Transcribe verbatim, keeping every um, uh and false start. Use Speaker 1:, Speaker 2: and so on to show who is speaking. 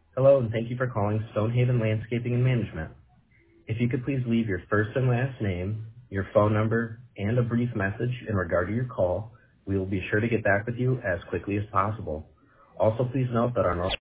Speaker 1: Hello, and thank you for calling Stonehaven Landscaping and Management. If you could please leave your first and last name, your phone number, and a brief message in regard to your call, we will be sure to get back with you as quickly as possible. Also, please note that our